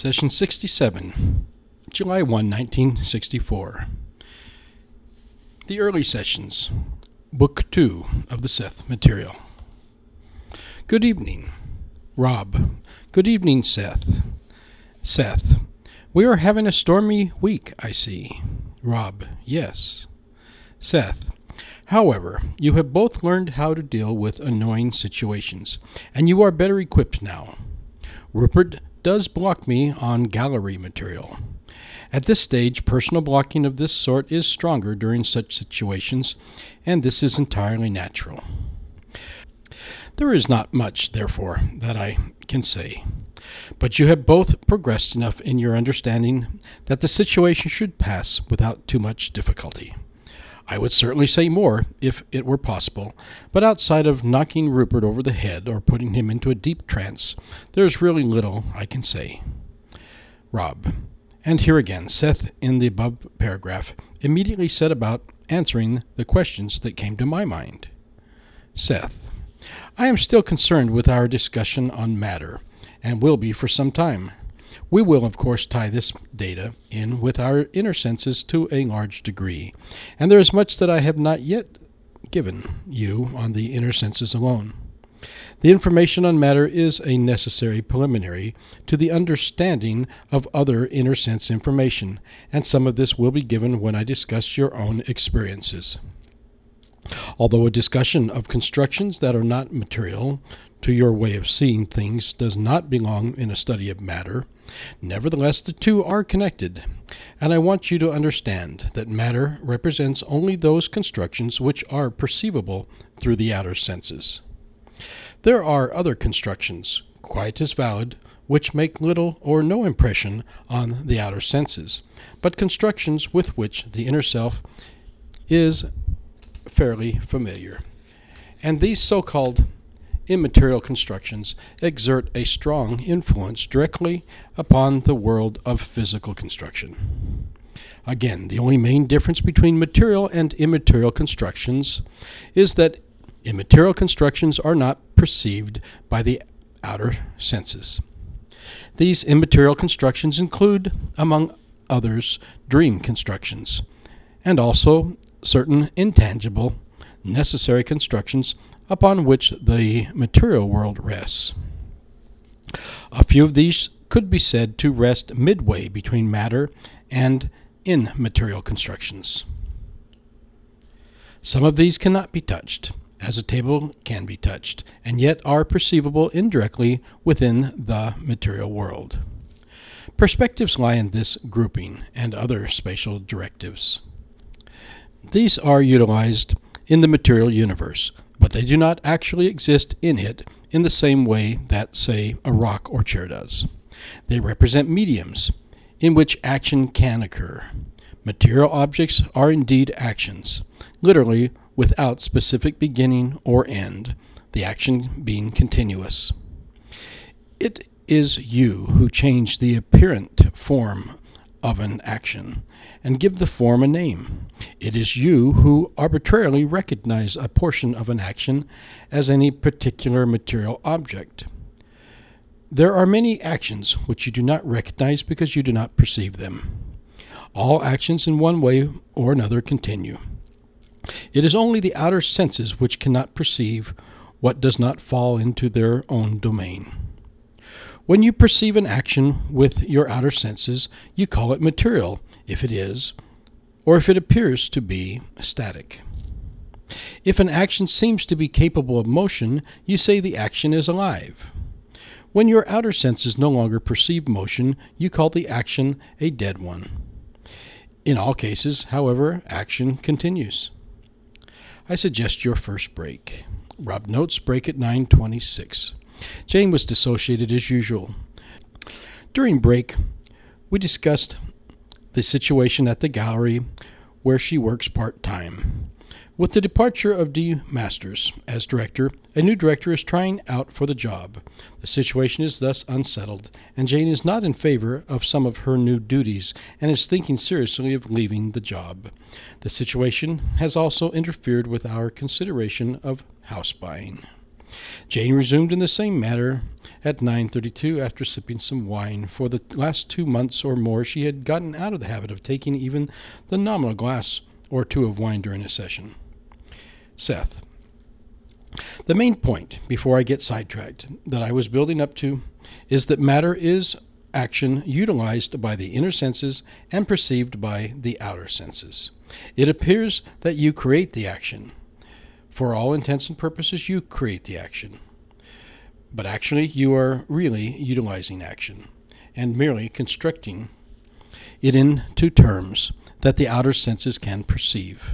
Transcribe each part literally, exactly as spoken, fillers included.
Session sixty-seven, July first, nineteen sixty-four. The Early Sessions, Book two of the Seth Material. Good evening, Rob. Good evening, Seth. Seth, we are having a stormy week, I see. Rob, yes. Seth, however, you have both learned how to deal with annoying situations, and you are better equipped now. Rupert does block me on gallery material. At this stage, personal blocking of this sort is stronger during such situations, and this is entirely natural. There is not much, therefore, that I can say, but you have both progressed enough in your understanding that the situation should pass without too much difficulty. I would certainly say more, if it were possible, but outside of knocking Rupert over the head or putting him into a deep trance, there is really little I can say. Rob. And here again, Seth, in the above paragraph, immediately set about answering the questions that came to my mind. Seth. I am still concerned with our discussion on matter, and will be for some time. We will, of course, tie this data in with our inner senses to a large degree, and there is much that I have not yet given you on the inner senses alone. The information on matter is a necessary preliminary to the understanding of other inner sense information, and some of this will be given when I discuss your own experiences. Although a discussion of constructions that are not material to your way of seeing things does not belong in a study of matter, nevertheless the two are connected, and I want you to understand that matter represents only those constructions which are perceivable through the outer senses. There are other constructions, quite as valid, which make little or no impression on the outer senses, but constructions with which the inner self is fairly familiar. And these so-called immaterial constructions exert a strong influence directly upon the world of physical construction. Again, the only main difference between material and immaterial constructions is that immaterial constructions are not perceived by the outer senses. These immaterial constructions include, among others, dream constructions, and also certain intangible, necessary constructions upon which the material world rests. A few of these could be said to rest midway between matter and immaterial constructions. Some of these cannot be touched, as a table can be touched, and yet are perceivable indirectly within the material world. Perspectives lie in this grouping and other spatial directives. These are utilized in the material universe, but they do not actually exist in it in the same way that, say, a rock or chair does. They represent mediums in which action can occur. Material objects are indeed actions, literally without specific beginning or end, the action being continuous. It is you who change the apparent form of an action and give the form a name. It is you who arbitrarily recognize a portion of an action as any particular material object. There are many actions which you do not recognize because you do not perceive them. All actions in one way or another continue. It is only the outer senses which cannot perceive what does not fall into their own domain. When you perceive an action with your outer senses, you call it material, if it is, or if it appears to be, static. If an action seems to be capable of motion, you say the action is alive. When your outer senses no longer perceive motion, you call the action a dead one. In all cases, however, action continues. I suggest your first break. Rob notes break at nine twenty-six. Jane was dissociated as usual. During break, we discussed the situation at the gallery where she works part-time. With the departure of D. Masters as director, a new director is trying out for the job. The situation is thus unsettled, and Jane is not in favor of some of her new duties and is thinking seriously of leaving the job. The situation has also interfered with our consideration of house buying. Jane resumed in the same manner at nine thirty-two after sipping some wine. For the last two months or more, she had gotten out of the habit of taking even the nominal glass or two of wine during a session. Seth. The main point, before I get sidetracked, that I was building up to is that matter is action utilized by the inner senses and perceived by the outer senses. It appears that you create the action. For all intents and purposes, you create the action. But actually, you are really utilizing action and merely constructing it into terms that the outer senses can perceive.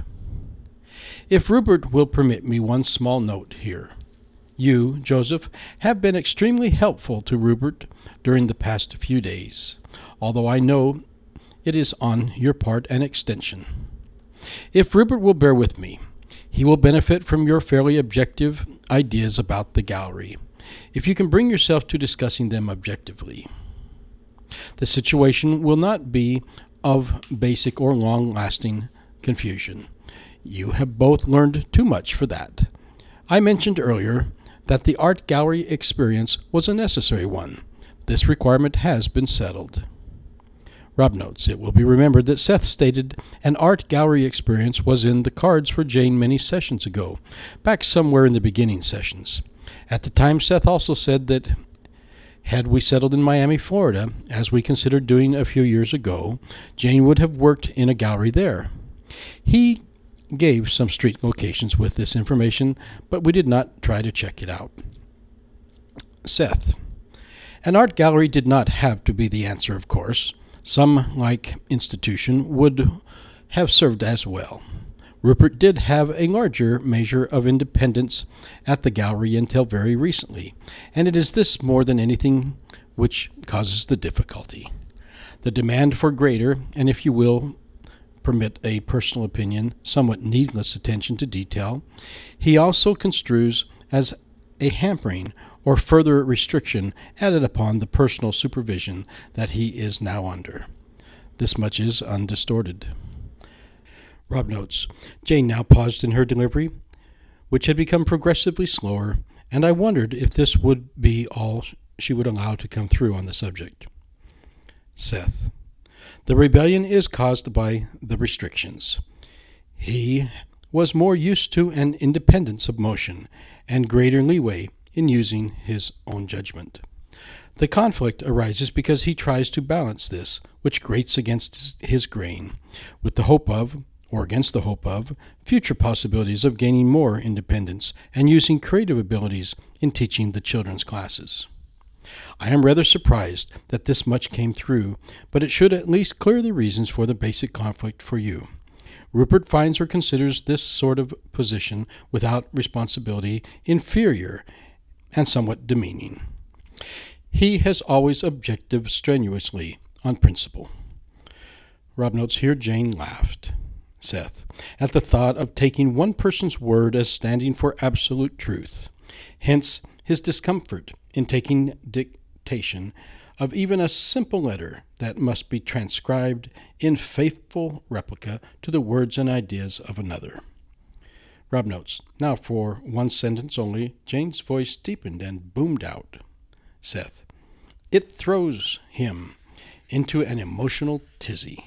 If Rupert will permit me one small note here. You, Joseph, have been extremely helpful to Rupert during the past few days, although I know it is on your part an extension. If Rupert will bear with me, he will benefit from your fairly objective ideas about the gallery, if you can bring yourself to discussing them objectively. The situation will not be of basic or long-lasting confusion. You have both learned too much for that. I mentioned earlier that the art gallery experience was a necessary one. This requirement has been settled. Rob notes, it will be remembered that Seth stated an art gallery experience was in the cards for Jane many sessions ago, back somewhere in the beginning sessions. At the time, Seth also said that had we settled in Miami, Florida, as we considered doing a few years ago, Jane would have worked in a gallery there. He gave some street locations with this information, but we did not try to check it out. Seth. An art gallery did not have to be the answer, of course. Some, like institution, would have served as well. Rupert did have a larger measure of independence at the gallery until very recently, and it is this more than anything which causes the difficulty. The demand for greater, and if you will permit a personal opinion, somewhat needless attention to detail, he also construes as a hampering or further restriction added upon the personal supervision that he is now under. This much is undistorted. Rob notes, Jane now paused in her delivery, which had become progressively slower, and I wondered if this would be all she would allow to come through on the subject. Seth. The rebellion is caused by the restrictions. He was more used to an independence of motion and greater leeway in using his own judgment. The conflict arises because he tries to balance this, which grates against his grain, with the hope of, or against the hope of, future possibilities of gaining more independence and using creative abilities in teaching the children's classes. I am rather surprised that this much came through, but it should at least clear the reasons for the basic conflict for you. Rupert finds or considers this sort of position without responsibility inferior and somewhat demeaning. He has always objected strenuously on principle. Rob notes here, Jane laughed. Seth, at the thought of taking one person's word as standing for absolute truth. Hence his discomfort in taking dictation of even a simple letter that must be transcribed in faithful replica to the words and ideas of another. Rob notes, now for one sentence only, Jane's voice deepened and boomed out. Seth, it throws him into an emotional tizzy.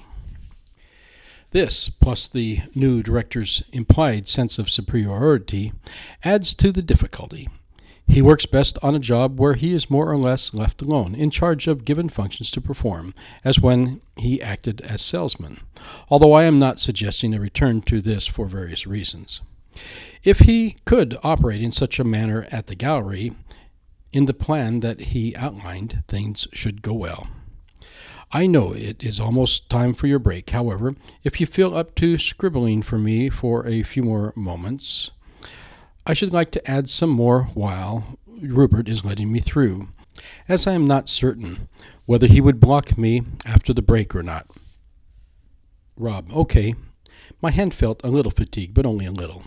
This, plus the new director's implied sense of superiority, adds to the difficulty. He works best on a job where he is more or less left alone, in charge of given functions to perform, as when he acted as salesman, although I am not suggesting a return to this for various reasons. If he could operate in such a manner at the gallery, in the plan that he outlined, things should go well. I know it is almost time for your break. However, if you feel up to scribbling for me for a few more moments, I should like to add some more while Rupert is letting me through, as I am not certain whether he would block me after the break or not. Rob, okay. My hand felt a little fatigued, but only a little.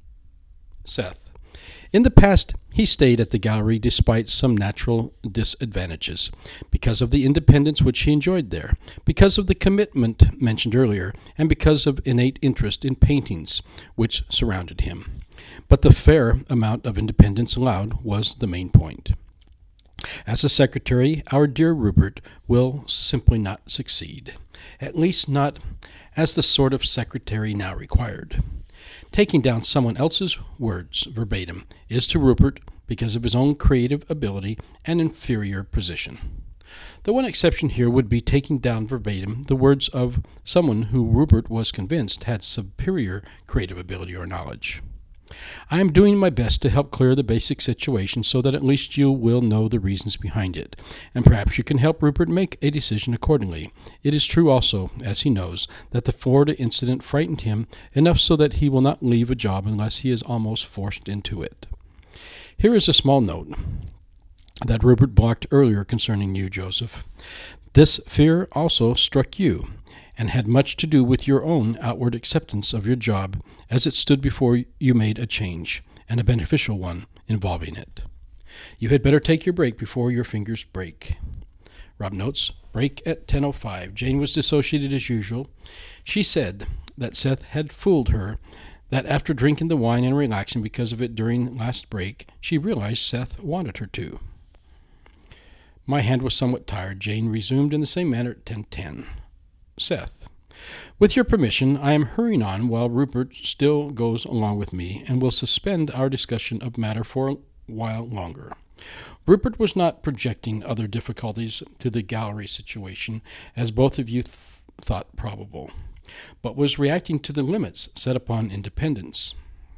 Seth. In the past, he stayed at the gallery despite some natural disadvantages, because of the independence which he enjoyed there, because of the commitment mentioned earlier, and because of innate interest in paintings which surrounded him. But the fair amount of independence allowed was the main point. As a secretary, our dear Rupert will simply not succeed, at least not as the sort of secretary now required. Taking down someone else's words verbatim is to Rupert, because of his own creative ability, an inferior position. The one exception here would be taking down verbatim the words of someone who Rupert was convinced had superior creative ability or knowledge. I am doing my best to help clear the basic situation so that at least you will know the reasons behind it, and perhaps you can help Rupert make a decision accordingly. It is true also, as he knows, that the Florida incident frightened him enough so that he will not leave a job unless he is almost forced into it. Here is a small note that Rupert blocked earlier concerning you, Joseph. This fear also struck you, and had much to do with your own outward acceptance of your job as it stood before you made a change, and a beneficial one, involving it. You had better take your break before your fingers break. Rob notes, break at ten oh five. Jane was dissociated as usual. She said that Seth had fooled her, that after drinking the wine and relaxing because of it during last break, she realized Seth wanted her to. My hand was somewhat tired. Jane resumed in the same manner at ten ten. Seth, with your permission, I am hurrying on while Rupert still goes along with me, and will suspend our discussion of matter for a while longer. Rupert was not projecting other difficulties to the gallery situation, as both of you th- thought probable, but was reacting to the limits set upon independence.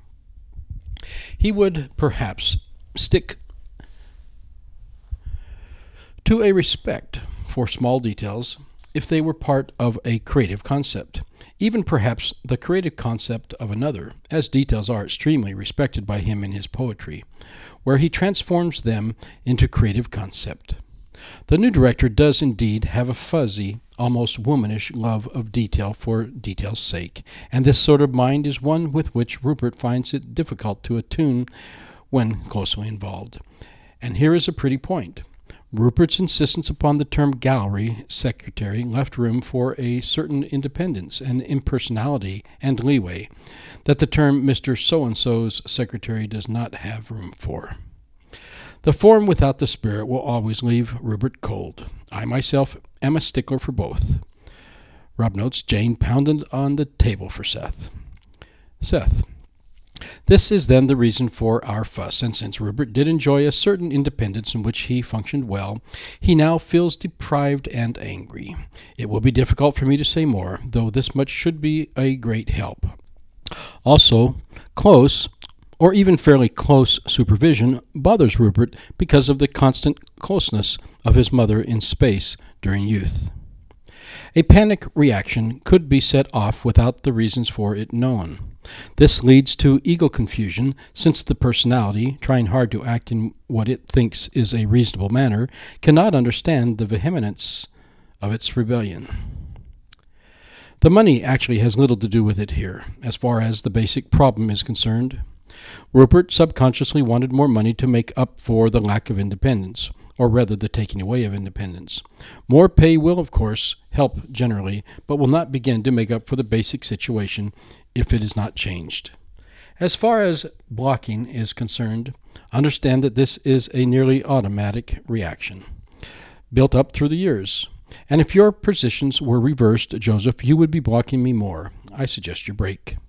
He would perhaps stick to a respect for small details if they were part of a creative concept, even perhaps the creative concept of another, as details are extremely respected by him in his poetry, where he transforms them into creative concept. The new director does indeed have a fuzzy, almost womanish love of detail for detail's sake, and this sort of mind is one with which Rupert finds it difficult to attune when closely involved. And here is a pretty point. Rupert's insistence upon the term gallery secretary left room for a certain independence and impersonality and leeway that the term Mister So-and-so's secretary does not have room for. The form without the spirit will always leave Rupert cold. I myself am a stickler for both. Rob notes, Jane pounded on the table for Seth. Seth, this is then the reason for our fuss, and since Rupert did enjoy a certain independence in which he functioned well, he now feels deprived and angry. It will be difficult for me to say more, though this much should be a great help. Also, close, or even fairly close supervision bothers Rupert because of the constant closeness of his mother in space during youth. A panic reaction could be set off without the reasons for it known. This leads to ego confusion, since the personality, trying hard to act in what it thinks is a reasonable manner, cannot understand the vehemence of its rebellion. The money actually has little to do with it here, as far as the basic problem is concerned. Rupert subconsciously wanted more money to make up for the lack of independence, or rather the taking away of independence. More pay will, of course, help generally, but will not begin to make up for the basic situation if it is not changed. As far as blocking is concerned, understand that this is a nearly automatic reaction, built up through the years. And if your positions were reversed, Joseph, you would be blocking me more. I suggest you break.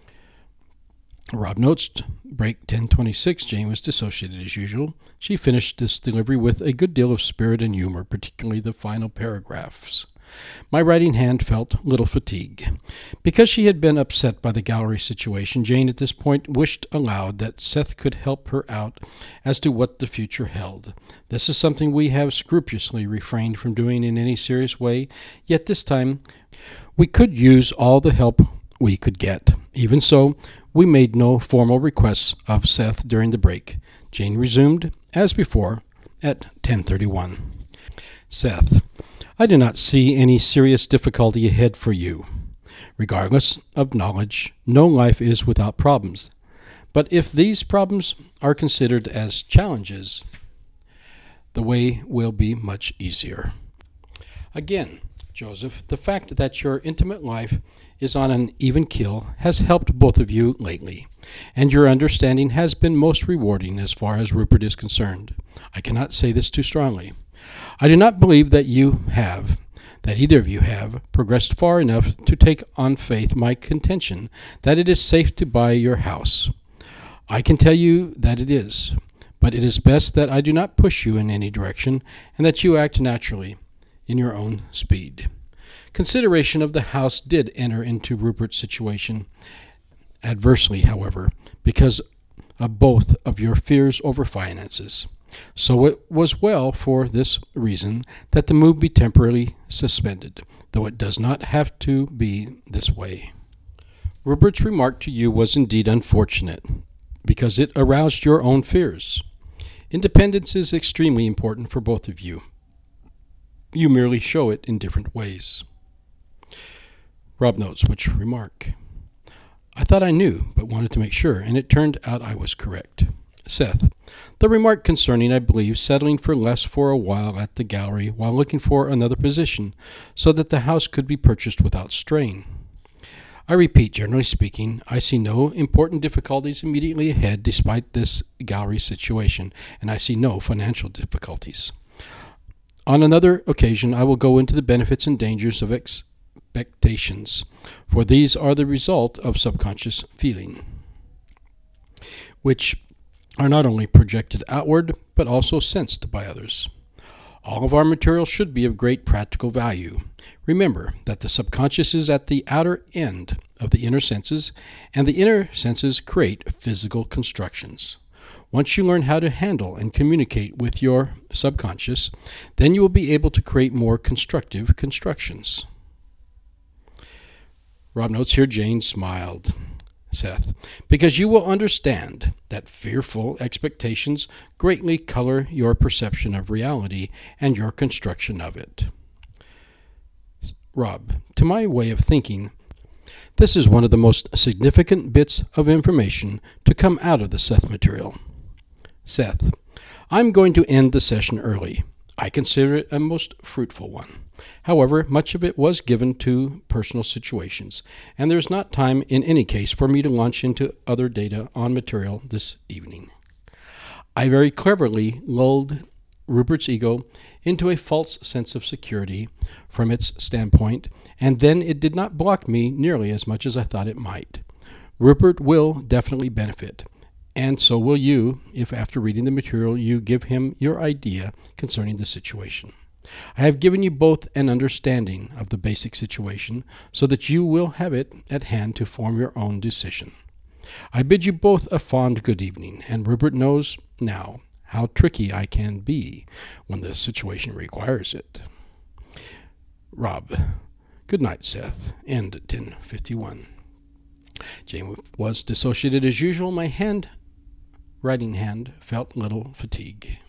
Rob notes, break ten twenty-six, Jane was dissociated as usual. She finished this delivery with a good deal of spirit and humor, particularly the final paragraphs. My writing hand felt little fatigue. Because she had been upset by the gallery situation, Jane at this point wished aloud that Seth could help her out as to what the future held. This is something we have scrupulously refrained from doing in any serious way, yet this time we could use all the help we could get. Even so, we made no formal requests of Seth during the break. Jane resumed, as before, at ten thirty-one. Seth, I do not see any serious difficulty ahead for you. Regardless of knowledge, no life is without problems. But if these problems are considered as challenges, the way will be much easier. Again, Joseph, the fact that your intimate life is on an even keel has helped both of you lately, and your understanding has been most rewarding as far as Rupert is concerned. I cannot say this too strongly. I do not believe that you have, that either of you have, progressed far enough to take on faith my contention that it is safe to buy your house. I can tell you that it is, but it is best that I do not push you in any direction, and that you act naturally, in your own speed. Consideration of the house did enter into Rupert's situation adversely, however, because of both of your fears over finances. So it was well for this reason that the move be temporarily suspended, though it does not have to be this way. Rupert's remark to you was indeed unfortunate, because it aroused your own fears. Independence is extremely important for both of you. You merely show it in different ways. Rob notes which remark. I thought I knew, but wanted to make sure, and it turned out I was correct. Seth, the remark concerning, I believe, settling for less for a while at the gallery while looking for another position, so that the house could be purchased without strain. I repeat, generally speaking, I see no important difficulties immediately ahead despite this gallery situation, and I see no financial difficulties. On another occasion, I will go into the benefits and dangers of expectations, for these are the result of subconscious feeling, which are not only projected outward, but also sensed by others. All of our material should be of great practical value. Remember that the subconscious is at the outer end of the inner senses, and the inner senses create physical constructions. Once you learn how to handle and communicate with your subconscious, then you will be able to create more constructive constructions. Rob notes here, Jane smiled. Seth, because you will understand that fearful expectations greatly color your perception of reality and your construction of it. Rob, to my way of thinking, this is one of the most significant bits of information to come out of the Seth material. Seth, I'm going to end the session early. I consider it a most fruitful one. However, much of it was given to personal situations, and there is not time in any case for me to launch into other data on material this evening. I very cleverly lulled Rupert's ego into a false sense of security from its standpoint, and then it did not block me nearly as much as I thought it might. Rupert will definitely benefit, and so will you if after reading the material you give him your idea concerning the situation. I have given you both an understanding of the basic situation so that you will have it at hand to form your own decision. I bid you both a fond good evening, and Rupert knows now how tricky I can be when the situation requires it. Rob, good night, Seth. End at ten fifty-one. Jane was dissociated as usual. My hand, writing hand, felt little fatigue.